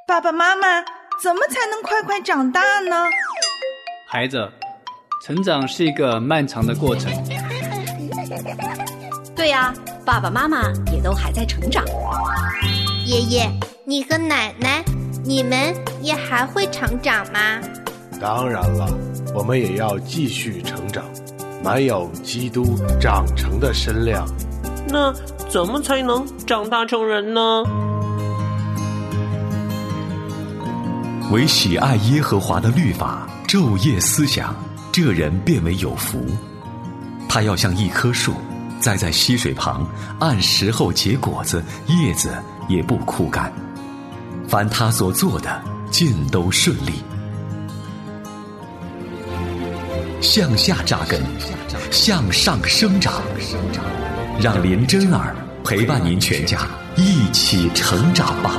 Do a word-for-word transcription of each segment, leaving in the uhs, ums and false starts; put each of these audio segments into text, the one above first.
爸爸妈妈，怎么才能快快长大呢？ 孩子，成长是一个漫长的过程。 对呀，爸爸妈妈也都还在成长。 爷爷，你和奶奶，你们也还会成长吗？ 当然了，我们也要继续成长，满有基督长成的身量。 那怎么才能长大成人呢？ 唯喜爱耶和华的律法，昼夜思想，这人便为有福。他要像一棵树，栽在溪水旁，按时候结果子，叶子也不枯干。凡他所做的，尽都顺利。向下扎根，向上生长，让林真儿陪伴您全家一起成长吧。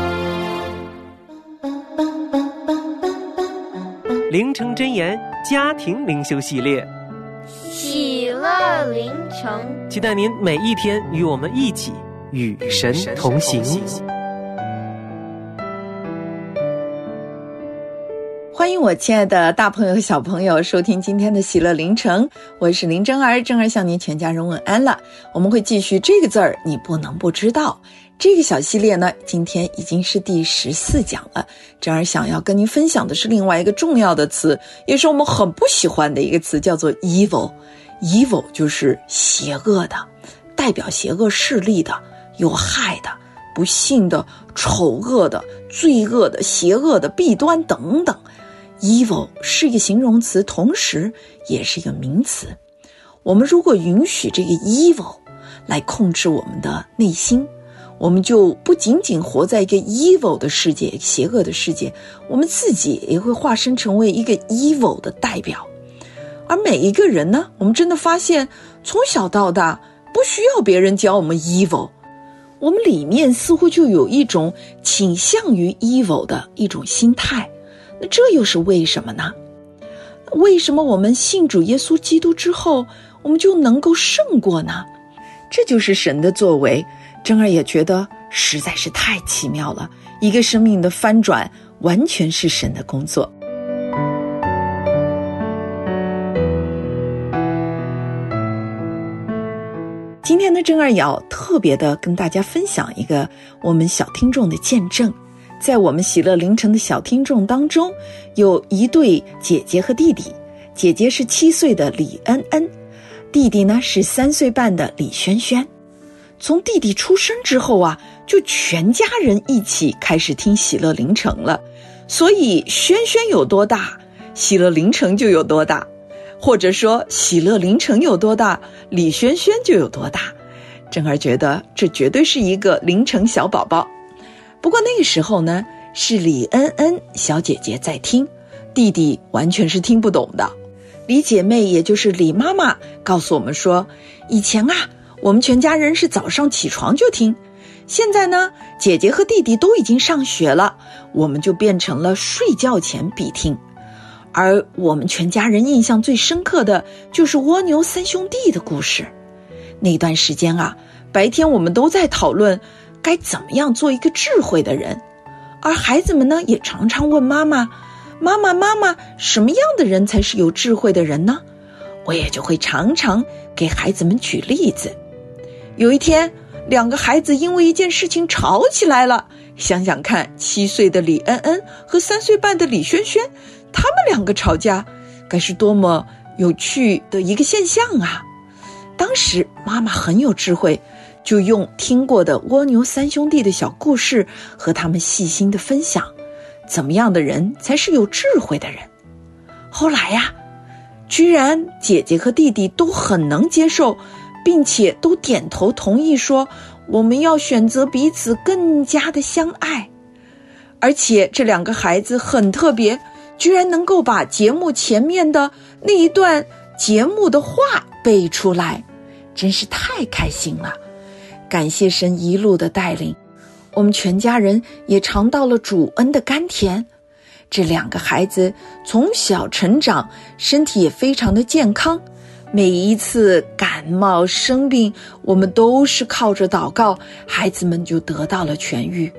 灵城真言家庭灵修系列， 喜乐灵城， 期待您每一天与我们一起与神同行。 欢迎我亲爱的大朋友和小朋友收听今天的喜乐灵城，我是林真儿，真儿向您全家人问安了。我们会继续这个字儿你不能不知道。这个小系列呢，今天已经是第十四讲了。真儿想要跟您分享的是另外一个重要的词，也是我们很不喜欢的一个词，叫做 evil。 evil 就是邪恶的，代表邪恶势力的，有害的，不幸的，丑恶的，罪恶的，邪恶的，弊端等等。evil 是一个形容词，同时也是一个名词。我们如果允许这个 evil 来控制我们的内心，我们就不仅仅活在一个 evil 的世界，邪恶的世界，我们自己也会化身成为一个 evil 的代表。而每一个人呢，我们真的发现从小到大不需要别人教我们 evil， 我们里面似乎就有一种倾向于 evil 的一种心态。那这又是为什么呢？为什么我们信主耶稣基督之后，我们就能够胜过呢？这就是神的作为。真儿也觉得实在是太奇妙了，一个生命的翻转完全是神的工作。今天呢，真儿也要特别的跟大家分享一个我们小听众的见证。在我们喜乐灵城的小听众当中，有一对姐姐和弟弟，姐姐是七岁的李恩恩，弟弟呢是三岁半的李轩轩。从弟弟出生之后啊，就全家人一起开始听喜乐灵城了。所以轩轩有多大，喜乐灵城就有多大，或者说喜乐灵城有多大，李轩轩就有多大。真儿觉得这绝对是一个灵城小宝宝。不过那个时候呢，是李恩恩小姐姐在听，弟弟完全是听不懂的。李姐妹也就是李妈妈告诉我们说，以前啊我们全家人是早上起床就听，现在呢姐姐和弟弟都已经上学了，我们就变成了睡觉前必听。而我们全家人印象最深刻的就是蜗牛三兄弟的故事。那段时间啊，白天我们都在讨论该怎么样做一个智慧的人，而孩子们呢也常常问妈妈，妈妈妈妈，什么样的人才是有智慧的人呢？我也就会常常给孩子们举例子。有一天，两个孩子因为一件事情吵起来了。想想看，七岁的李恩恩和三岁半的李轩轩，他们两个吵架，该是多么有趣的一个现象啊！当时妈妈很有智慧，就用听过的蜗牛三兄弟的小故事和他们细心的分享，怎么样的人才是有智慧的人。后来呀，居然姐姐和弟弟都很能接受，并且都点头同意说，我们要选择彼此更加的相爱。而且这两个孩子很特别，居然能够把节目前面的那一段节目的话背出来，真是太开心了。感谢神一路的带领，我们全家人也尝到了主恩的甘甜。这两个孩子从小成长，身体也非常的健康，每一次感冒生病，我们都是靠着祷告，孩子们就得到了痊愈。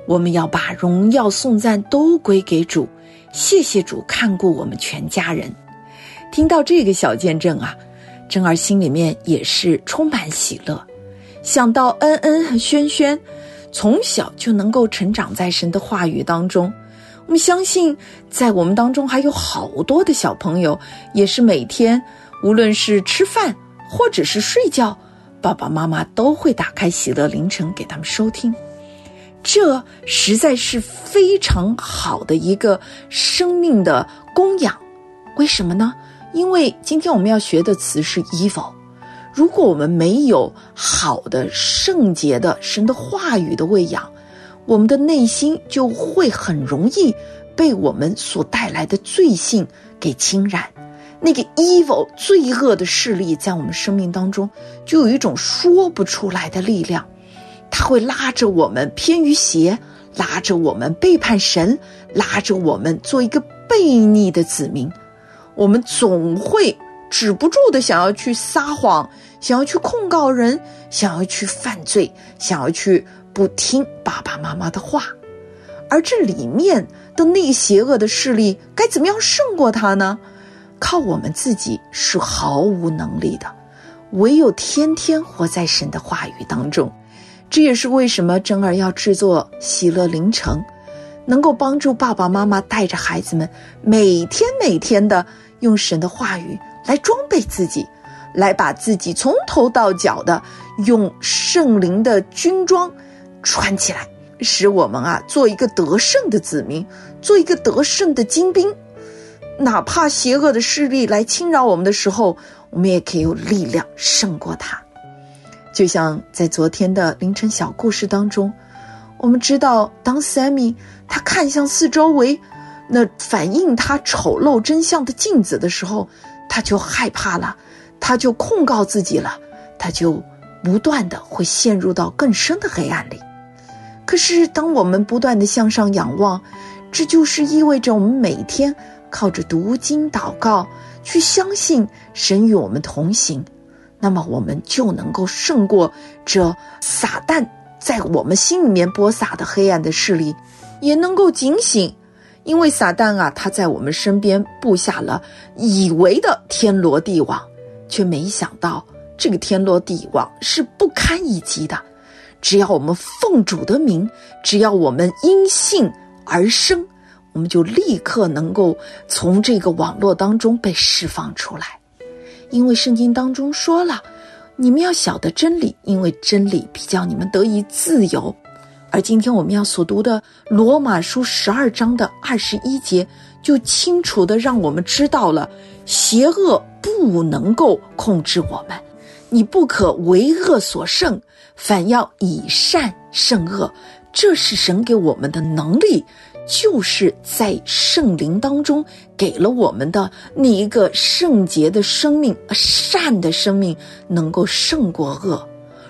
我们要把荣耀颂赞都归给主，谢谢主看顾我们全家人。听到这个小见证啊，珍儿心里面也是充满喜乐，想到恩恩和轩轩从小就能够成长在神的话语当中，我们相信在我们当中还有好多的小朋友也是每天无论是吃饭或者是睡觉，爸爸妈妈都会打开喜乐凌晨给他们收听。这实在是非常好的一个生命的供养。为什么呢？因为今天我们要学的词是 evil。 如果我们没有好的圣洁的神的话语的喂养，我们的内心就会很容易被我们所带来的罪性给侵染。那个 evil 罪恶的势力在我们生命当中就有一种说不出来的力量，它会拉着我们偏于邪，拉着我们背叛神，拉着我们做一个悖逆的子民。我们总会止不住的想要去撒谎，想要去控告人，想要去犯罪，想要去不听爸爸妈妈的话。而这里面的那个邪恶的势力该怎么样胜过它呢？靠我们自己是毫无能力的，唯有天天活在神的话语当中。这也是为什么珍儿要制作喜乐凌晨，能够帮助爸爸妈妈带着孩子们每天每天的用神的话语来装备自己，来把自己从头到脚的用圣灵的军装穿起来，使我们啊做一个得胜的子民，做一个得胜的精兵。哪怕邪恶的势力来侵扰我们的时候，我们也可以有力量胜过它。就像在昨天的凌晨小故事当中，我们知道当 Sammy 他看向四周围那反映他丑陋真相的镜子的时候，他就害怕了，他就控告自己了，他就不断的会陷入到更深的黑暗里。可是当我们不断的向上仰望，这就是意味着我们每天靠着读经祷告去相信神与我们同行，那么我们就能够胜过这撒旦在我们心里面播撒的黑暗的势力，也能够警醒。因为撒旦啊，他在我们身边布下了以为的天罗地网，却没想到这个天罗地网是不堪一击的。只要我们奉主的名，只要我们因信而生，我们就立刻能够从这个网络当中被释放出来。因为圣经当中说了，你们要晓得真理，因为真理必叫你们得以自由。而今天我们要所读的罗马书十二章的二十一节，就清楚的让我们知道了，邪恶不能够控制我们，你不可为恶所胜，反要以善胜恶。这是神给我们的能力，就是在圣灵当中给了我们的那一个圣洁的生命，善的生命，能够胜过恶。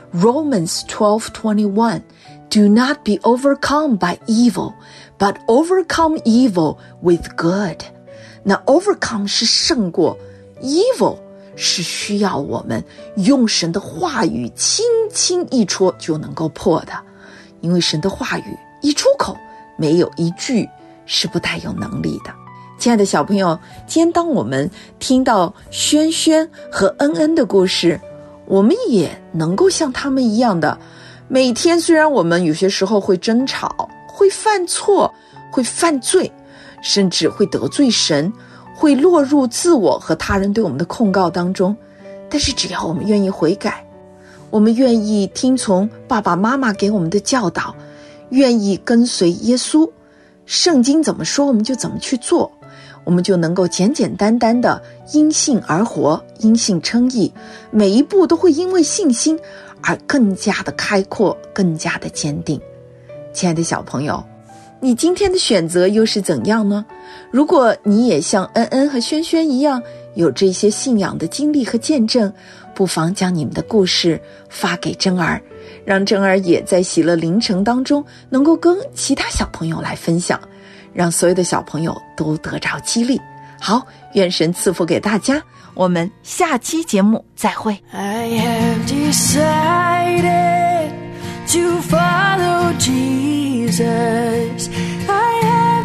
Romans twelve twenty-one Do not be overcome by evil, but overcome evil with good. 那 overcome 是胜过， evil 是需要我们用神的话语轻轻一戳就能够破的。因为神的话语一出口，没有一句是不带有能力的。亲爱的小朋友，今天当我们听到轩轩和恩恩的故事，我们也能够像他们一样的，每天虽然我们有些时候会争吵，会犯错，会犯罪，甚至会得罪神，会落入自我和他人对我们的控告当中，但是只要我们愿意悔改，我们愿意听从爸爸妈妈给我们的教导，愿意跟随耶稣，圣经怎么说我们就怎么去做，我们就能够简简单单的因信而活，因信称义，每一步都会因为信心而更加的开阔，更加的坚定。亲爱的小朋友，你今天的选择又是怎样呢？如果你也像恩恩和轩轩一样有这些信仰的经历和见证，不妨将你们的故事发给珍儿，让珍儿也在喜乐凌晨当中能够跟其他小朋友来分享，让所有的小朋友都得着激励。好，愿神赐福给大家，我们下期节目再会。 I have decided to follow Jesus. Jesus. I have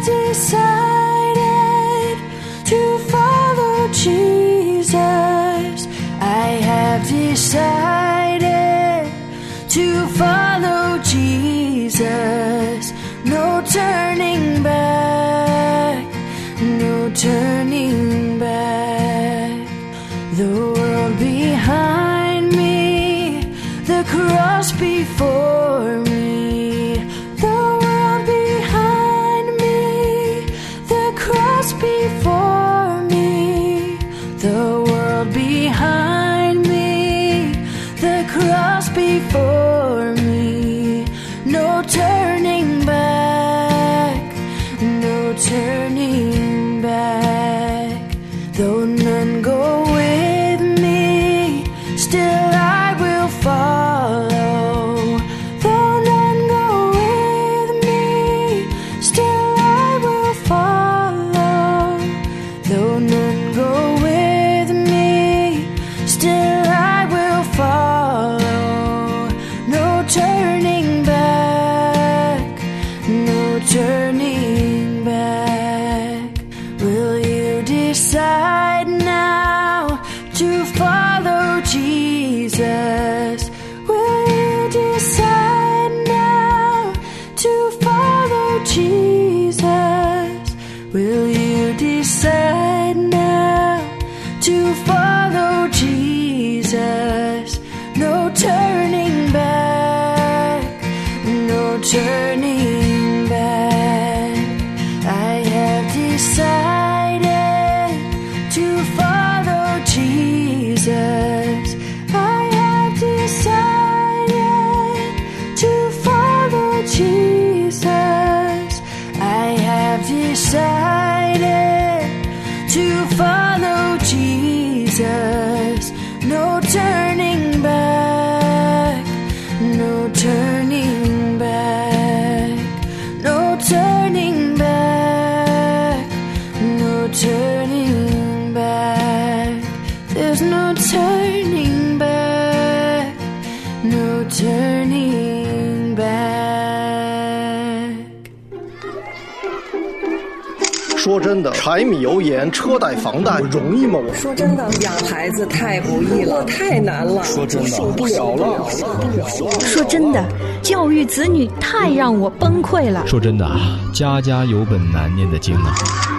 decided to follow Jesus. I have decided to follow Jesus. No turning back, no turning back. The world behind me, the cross before me. The world behind me, the cross before me. The world behind me, the cross before me. No turning back, no turning back. Though none go with me, still I will follow. Though none go with me, still I will follow. Though none go with me, still I will follow. No turning back, no turning back. Will you decide now to follow Jesus? Will you decide now to follow Jesus? Will you decide now to follow Jesus? No turning back, no turning back. I have decided to follow Jesus. I have decided to follow Jesus. I have decided to follow Jesus. No turning back, no turning back, no turning back, no turning back. There's no turning back, no turning back. 说真的，柴米油盐、车贷、房贷容易吗？我说真的，养孩子太不易了，太难了。 说真的，受不了了。 说真的，教育子女太让我崩溃了。 说真的，家家有本难念的经啊。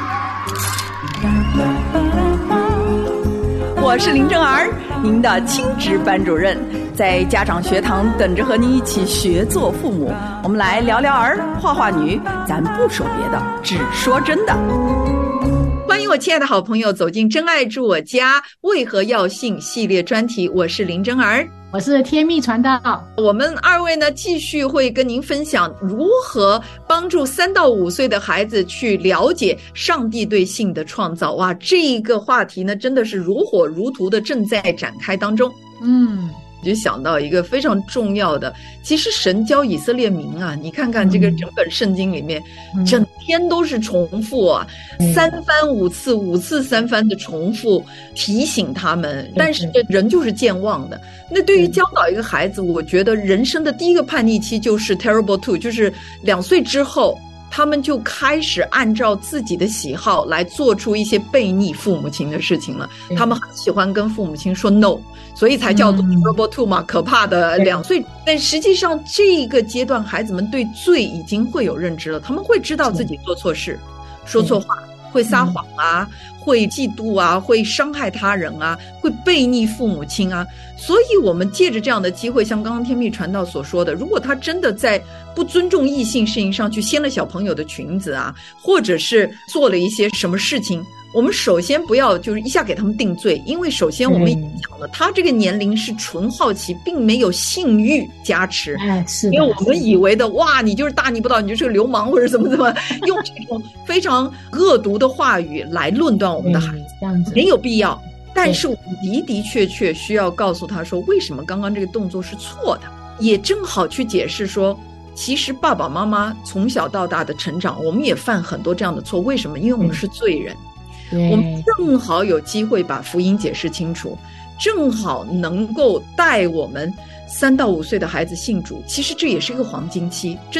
我是林正儿，您的亲职班主任，在家长学堂等着和您一起学做父母。我们来聊聊儿，画画女，咱不说别的，只说真的。欢迎我亲爱的好朋友走进真爱住我家为何要信系列专题，我是林真儿， 我是天蜜传道。 我们二位呢继续会跟您分享如何帮助三到五岁的孩子去了解上帝对性的创造。哇，这一个话题呢真的是如火如荼的正在展开当中。嗯，就想到一个非常重要的，其实神教以色列民啊，你看看这个整本圣经里面、嗯、整天都是重复啊、嗯、三番五次五次三番的重复提醒他们、嗯、但是人就是健忘的。那对于教导一个孩子、嗯、我觉得人生的第一个叛逆期就是 terrible two， 就是两岁之后他们就开始按照自己的喜好来做出一些背逆父母亲的事情了、嗯、他们很喜欢跟父母亲说 no， 所以才叫做 terrible two 嘛、嗯、可怕的两岁。但实际上这个阶段孩子们对罪已经会有认知了，他们会知道自己做错事、说错话、会撒谎啊、会嫉妒啊、会伤害他人啊、会背逆父母亲啊。所以我们借着这样的机会，像刚刚天蜜传道所说的，如果他真的在不尊重异性事情上去掀了小朋友的裙子啊，或者是做了一些什么事情，我们首先不要就是一下给他们定罪，因为首先我们已经讲了、嗯、他这个年龄是纯好奇，并没有性欲加持、哎、是的，因为我们以为的哇你就是大逆不道，你就是个流氓或者怎么怎么用这种非常恶毒的话语来论断我们的孩子、嗯、这样子没有必要。但是我们的的确确需要告诉他说为什么刚刚这个动作是错的，也正好去解释说其实爸爸妈妈从小到大的成长我们也犯很多这样的错，为什么？因为我们是罪人、嗯、我们正好有机会把福音解释清楚，正好能够带我们三到五岁的孩子信主，其实这也是一个黄金期，真的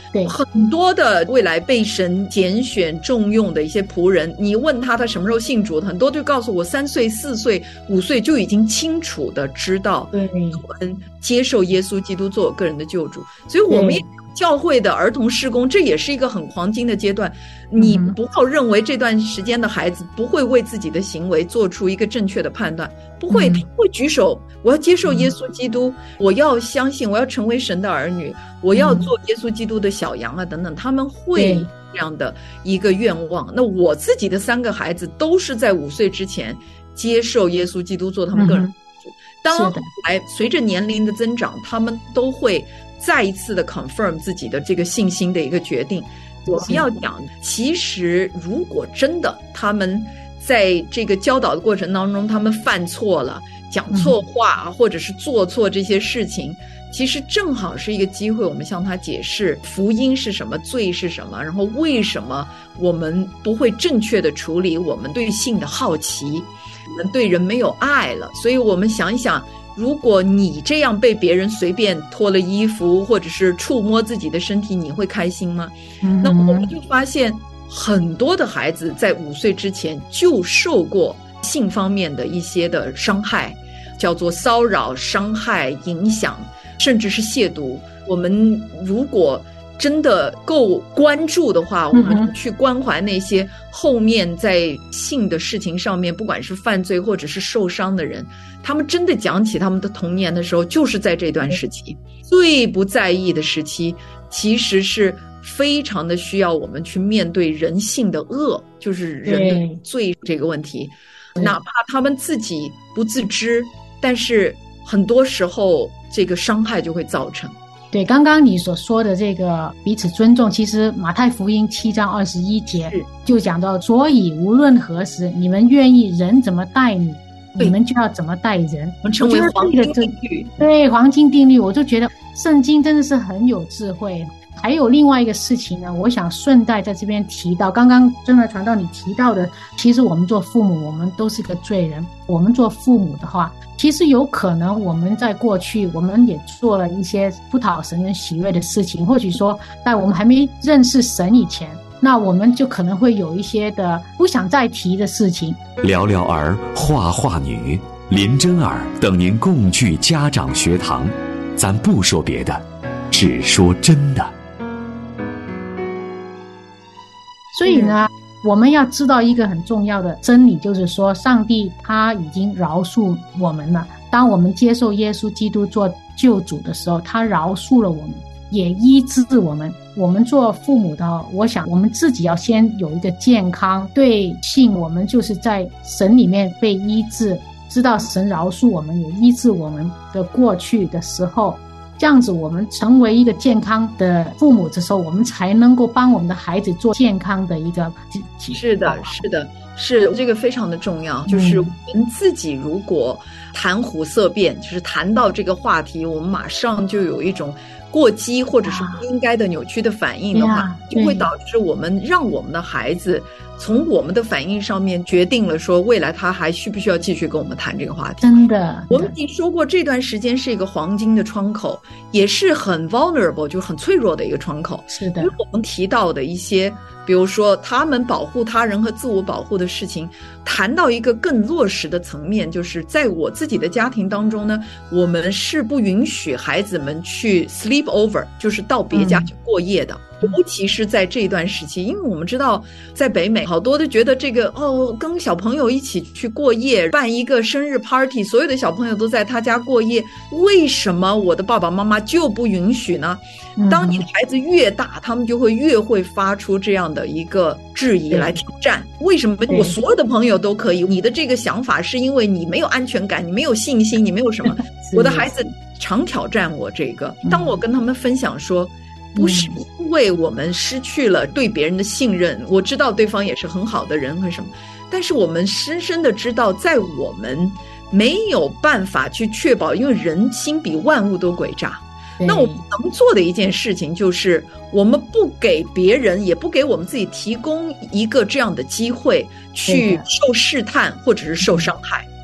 对， 很多的未来被神拣选重用的一些仆人，你问他他什么时候信主，很多就告诉我三岁四岁五岁就已经清楚的知道对我们接受耶稣基督做我个人的救主。所以我们也教会的儿童事工，这也是一个很黄金的阶段。你不要认为这段时间的孩子不会为自己的行为做出一个正确的判断，不会，他会举手，我要接受耶稣基督，我要相信，我要成为神的儿女，我要做耶稣基督的小羊啊等等，他们会这样的一个愿望。那我自己的三个孩子都是在五岁之前接受耶稣基督做他们个人的主，当后来随着年龄的增长，他们都会再一次的 confirm 自己的这个信心的一个决定。我们要讲，其实如果真的他们在这个教导的过程当中，他们犯错了，讲错话、嗯、或者是做错这些事情，其实正好是一个机会，我们向他解释福音是什么，罪是什么，然后为什么我们不会正确的处理我们对性的好奇，我们对人没有爱了。所以我们想一想，如果你这样被别人随便脱了衣服或者是触摸自己的身体，你会开心吗？嗯、那我们就发现很多的孩子在五岁之前就受过性方面的一些的伤害，叫做骚扰、伤害、影响，甚至是亵渎。我们如果真的够关注的话，我们去关怀那些后面在性的事情上面不管是犯罪或者是受伤的人，他们真的讲起他们的童年的时候，就是在这段时期最不在意的时期，其实是非常的需要我们去面对人性的恶，就是人的罪这个问题。哪怕他们自己不自知，但是很多时候这个伤害就会造成。 对，刚刚你所说的这个彼此尊重，其实马太福音七章二十一节就讲到，所以无论何时，你们愿意人怎么待你，你们就要怎么待人。 我们称为黄金定律。 对，黄金定律，我就觉得圣经真的是很有智慧。还有另外一个事情呢，我想顺带在这边提到，刚刚真的传道你提到的，其实我们做父母，我们都是个罪人。我们做父母的话，其实有可能我们在过去我们也做了一些不讨神人喜悦的事情，或许说在我们还没认识神以前，那我们就可能会有一些的不想再提的事情。 聊聊儿画画女林真儿等您共聚家长学堂，咱不说别的，只说真的。 所以呢，我们要知道一个很重要的真理，就是说上帝他已经饶恕我们了。当我们接受耶稣基督做救主的时候，他饶恕了我们，也医治我们。我们做父母的，我想我们自己要先有一个健康，对性我们就是在神里面被医治，知道神饶恕我们，也医治我们的过去的时候，这样子我们成为一个健康的父母的时候，我们才能够帮我们的孩子做健康的一个。 是的，是的，是这个非常的重要。就是我们自己如果谈虎色变，就是谈到这个话题，我们马上就有一种过激或者是不应该的扭曲的反应的话，就会导致我们让我们的孩子从我们的反应上面决定了说未来他还需不需要继续跟我们谈这个话题。 真的， 我们已经说过这段时间是一个黄金的窗口，也是很 vulnerable 就是很脆弱的一个窗口。 是的， 因为我们提到的一些比如说他们保护他人和自我保护的事情，谈到一个更落实的层面，就是在我自己的家庭当中呢，我们是不允许孩子们去 sleep over， 就是到别家去过夜的。嗯，尤其是在这段时期，因为我们知道在北美好多都觉得这个哦，跟小朋友一起去过夜，办一个生日 party， 所有的小朋友都在他家过夜，为什么我的爸爸妈妈就不允许呢？当你的孩子越大，他们就会越会发出这样的一个质疑来挑战，为什么我所有的朋友都可以，你的这个想法是因为你没有安全感，你没有信心，你没有什么。我的孩子常挑战我这个，当我跟他们分享说不是因为我们失去了对别人的信任，我知道对方也是很好的人和什么，但是我们深深的知道在我们没有办法去确保，因为人心比万物都诡诈，那我们能做的一件事情就是我们不给别人也不给我们自己提供一个这样的机会去受试探或者是受伤害。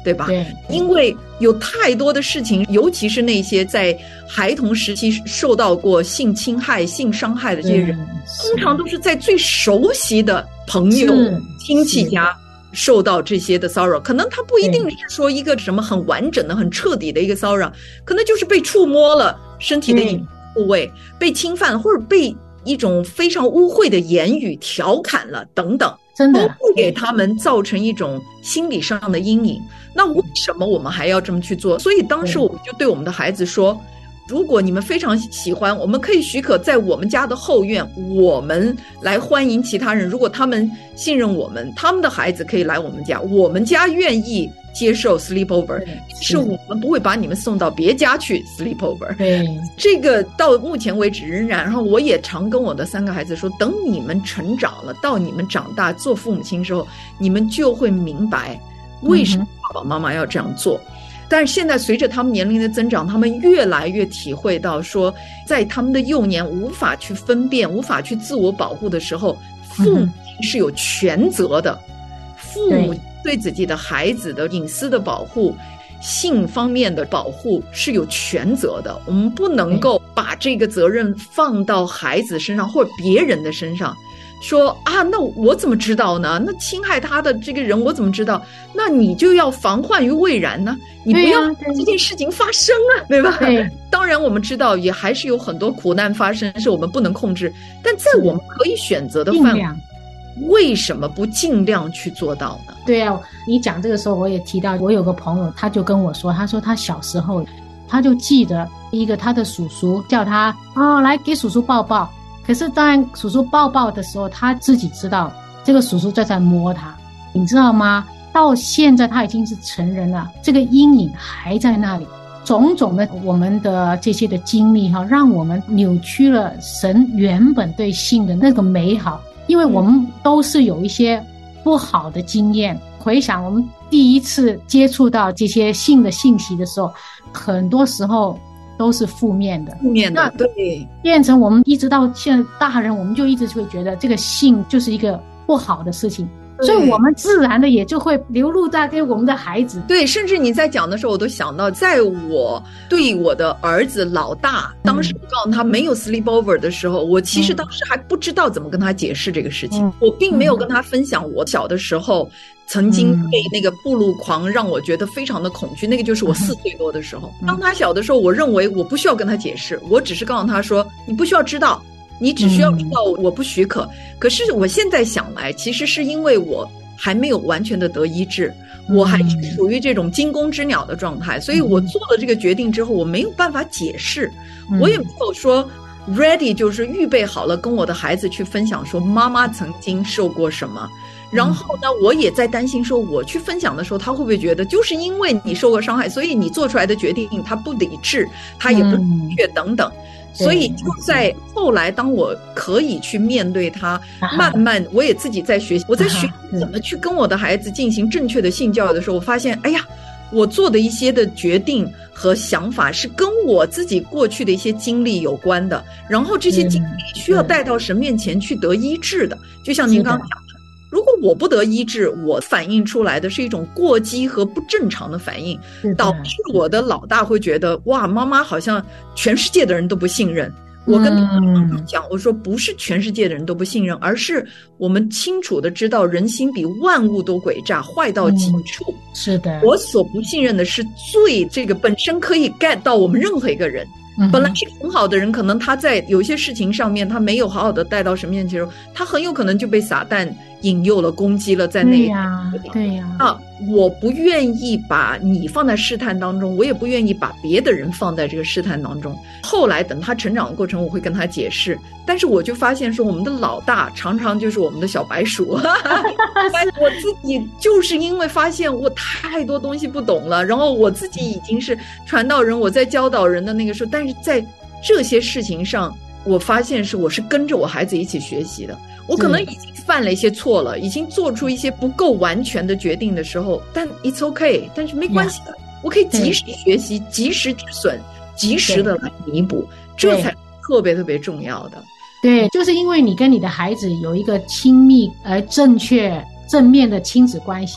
对吧？ 对， 因为有太多的事情，尤其是那些在孩童时期受到过性侵害、性伤害的这些人，通常都是在最熟悉的朋友、亲戚家受到这些的骚扰。可能他不一定是说一个什么很完整的、很彻底的一个骚扰，可能就是被触摸了身体的一部位，被侵犯，或者被一种非常污秽的言语调侃了等等。 真的都会给他们造成一种心理上的阴影。那为什么我们还要这么去做？所以当时我们就对我们的孩子说，如果你们非常喜欢，我们可以许可在我们家的后院，我们来欢迎其他人。如果他们信任我们，他们的孩子可以来我们家，我们家愿意接受 sleepover， 是我们不会把你们送到别家去 sleepover。 对， 这个到目前为止仍然。然后我也常跟我的三个孩子说，等你们成长了，到你们长大做父母亲的时候，你们就会明白为什么爸爸妈妈要这样做。嗯，但是现在随着他们年龄的增长，他们越来越体会到说，在他们的幼年无法去分辨、无法去自我保护的时候，父母是有全责的。父母对自己的孩子的隐私的保护、性方面的保护是有全责的。我们不能够把这个责任放到孩子身上或者别人的身上，说啊，那我怎么知道呢？那侵害他的这个人我怎么知道？那你就要防患于未然呢，你不要让这件事情发生啊，对吧？对，当然我们知道也还是有很多苦难发生是我们不能控制，但在我们可以选择的范围，为什么不尽量去做到呢？ 对啊，你讲这个时候我也提到，我有个朋友他就跟我说，他说他小时候他就记得一个他的叔叔叫他哦来给叔叔抱抱，可是当然叔叔抱抱的时候他自己知道这个叔叔在在摸他，你知道吗？到现在他已经是成人了，这个阴影还在那里。种种的我们的这些的经历哈，让我们扭曲了神原本对性的那个美好，因为我们都是有一些不好的经验。回想我们第一次接触到这些性的信息的时候，很多时候都是负面的， 负面的，对， 变成我们一直到现在大人，我们就一直会觉得这个性就是一个不好的事情，所以我们自然的也就会流露在给我们的孩子。 对，甚至你在讲的时候我都想到，在我对我的儿子老大当时我告诉他没有 sleepover 的时候，我其实当时还不知道怎么跟他解释这个事情，我并没有跟他分享我小的时候曾经被那个暴露狂让我觉得非常的恐惧，那个就是我四岁多的时候。当他小的时候，我认为我不需要跟他解释，我只是告诉他说你不需要知道，你只需要知道我不许可。可是我现在想来，其实是因为我还没有完全的得医治，我还是属于这种惊弓之鸟的状态，所以我做了这个决定之后，我没有办法解释，我也没有说 ready 就是预备好了跟我的孩子去分享说妈妈曾经受过什么。然后呢，我也在担心说我去分享的时候他会不会觉得就是因为你受过伤害，所以你做出来的决定他不理智，他也不正确等等。所以就在后来当我可以去面对他，慢慢我也自己在学习，我在学怎么去跟我的孩子进行正确的性教育的时候，我发现哎呀，我做的一些的决定和想法是跟我自己过去的一些经历有关的，然后这些经历需要带到神面前去得医治的。就像您刚刚讲的，如果我不得医治，我反映出来的是一种过激和不正常的反应，导致我的老大会觉得哇，妈妈好像全世界的人都不信任。我跟他讲，我说不是全世界的人都不信任，而是我们清楚的知道人心比万物都诡诈，坏到极处。 嗯，是的， 我所不信任的是罪，这个本身可以 get 到我们任何一个人。本来是很好的人，可能他在有一些事情上面他没有好好的带到神面前的时候，他很有可能就被撒旦引诱了，攻击了，在那对呀对呀。 啊，我不愿意把你放在试探当中，我也不愿意把别的人放在这个试探当中。后来等他成长的过程我会跟他解释，但是我就发现说我们的老大常常就是我们的小白鼠我自己就是因为发现我太多东西不懂了，然后我自己已经是传道人，我在教导人的那个时候，但是在这些事情上我发现是我是跟着我孩子一起学习的。我可能已经犯了一些错了，已经做出一些不够完全的决定的时候，但 it's okay， 但是没关系的， yeah, 我可以及时学习，及时止损，及时的来弥补，这才特别特别重要的。 对，就是因为你跟你的孩子有一个亲密而正确正面的亲子关系，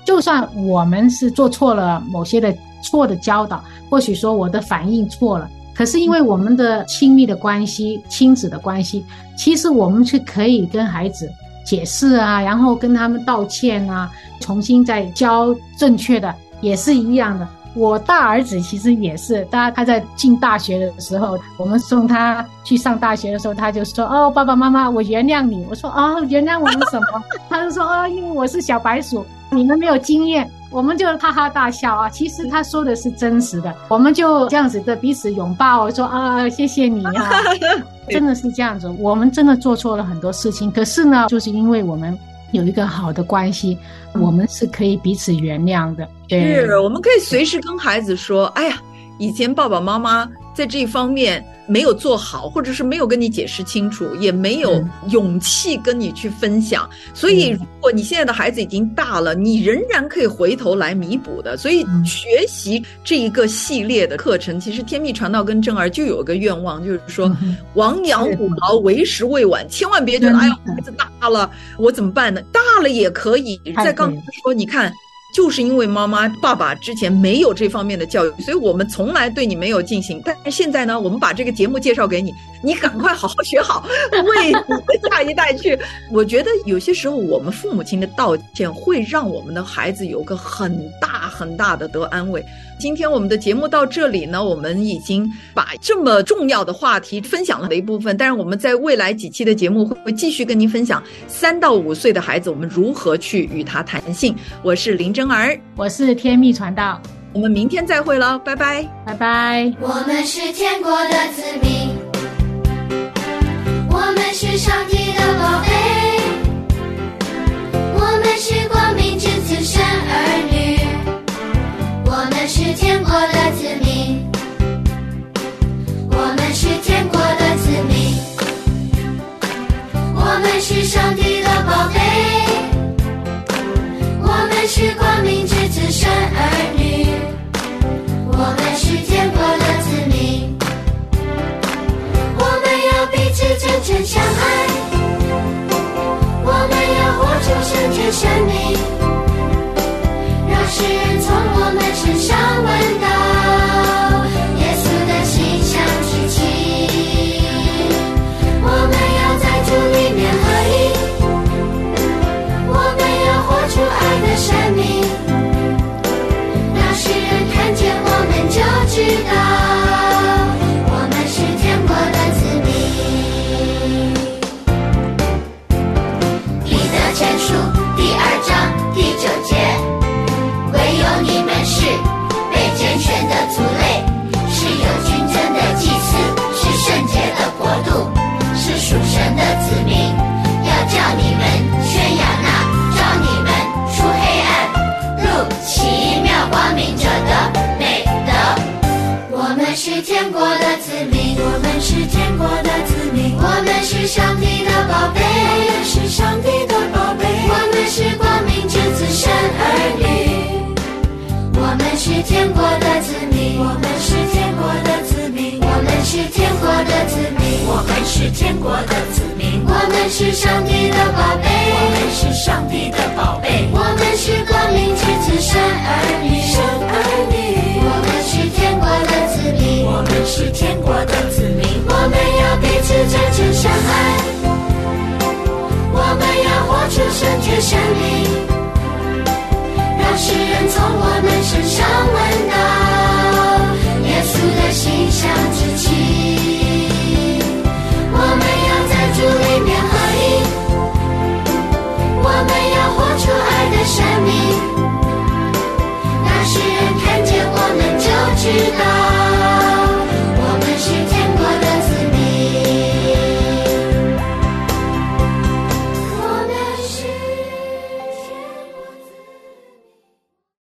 就算我们是做错了某些的错的教导，或许说我的反应错了，可是因为我们的亲密的关系，亲子的关系，其实我们是可以跟孩子解释啊，然后跟他们道歉啊，重新再教正确的，也是一样的。我大儿子其实也是，他他在进大学的时候，我们送他去上大学的时候，他就说哦，爸爸妈妈我原谅你。我说哦，原谅我们什么？他就说哦，因为我是小白鼠，你们没有经验。我们就哈哈大笑啊，其实他说的是真实的，我们就这样子的彼此拥抱，说啊谢谢你啊，真的是这样子。我们真的做错了很多事情，可是呢，就是因为我们有一个好的关系，我们是可以彼此原谅的。对， 是，我们可以随时跟孩子说，哎呀，以前爸爸妈妈在这一方面没有做好，或者是没有跟你解释清楚，也没有勇气跟你去分享，所以如果你现在的孩子已经大了，你仍然可以回头来弥补的。所以学习这一个系列的课程，其实天命传道跟正儿就有一个愿望，就是说亡羊补牢，为时未晚，千万别觉得哎呀孩子大了我怎么办呢？大了也可以。再刚才说你看，就是因为妈妈爸爸之前没有这方面的教育，所以我们从来对你没有进行，但是现在呢，我们把这个节目介绍给你，你赶快好好学好，为你的下一代去。我觉得有些时候我们父母亲的道歉会让我们的孩子有个很大很大的得安慰。今天我们的节目到这里呢，我们已经把这么重要的话题分享了的一部分，但是我们在未来几期的节目会继续跟您分享三到五岁的孩子我们如何去与他谈性。我是林真儿， 我是天命传道， 我们明天再会了，拜拜， 拜拜。 我们是天国的子民，我们是上帝的宝贝，我们是光明之子神儿女，我们是天国的子民，我们是天国的子民，我们是上帝的宝贝，我们是光明之子神儿女，我们是天国的子民，我们要彼此真诚相爱，我们要活出圣洁生命，让世人从我们身上闻到耶稣的馨香之气。我们要在主里面合一，我们要活出爱的生命，让世人看见我们就知道我们是天国的子民。彼得前书第二章第九节，唯有你们是被拣选的族类，是有君尊的祭司，是圣洁的国度，是属神的子民，要叫你们宣扬那照你们出黑暗入奇妙光明者的美德。我们是天国的子民，我们是天国的子民，我们是上帝的宝贝，我们是上帝的宝贝，我们是光明之子神儿女，我们是天国的子民，我们是天国的子民，我们是天国的子民，我们是天国的子民，我们是上帝的宝贝，我们是上帝的宝贝，我们是光明之子神儿女，神儿女，我们是天国的子民，我们是天国的子民，我们要彼此真诚相爱，我们要活出圣洁生命，让世人从我们身上闻到